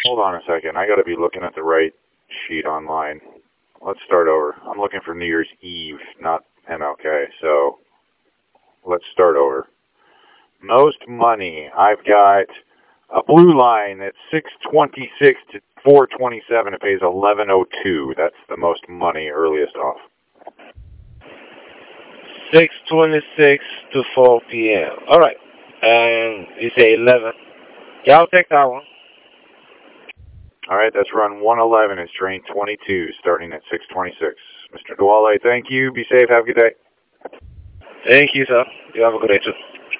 Hold on a second. I got to be looking at the right sheet online. Let's start over. I'm looking for New Year's Eve, not MLK. So let's start over. Most money. I've got a blue line at 626 to 427. It pays 1102. That's the most money earliest off. 6:26 to 4 p.m. All right. And you say 11. Yeah, I'll take that one. All right, that's run 111. It's train 22, starting at 626. Mr. Dwale, thank you. Be safe. Have a good day. Thank you, sir. You have a good day, too.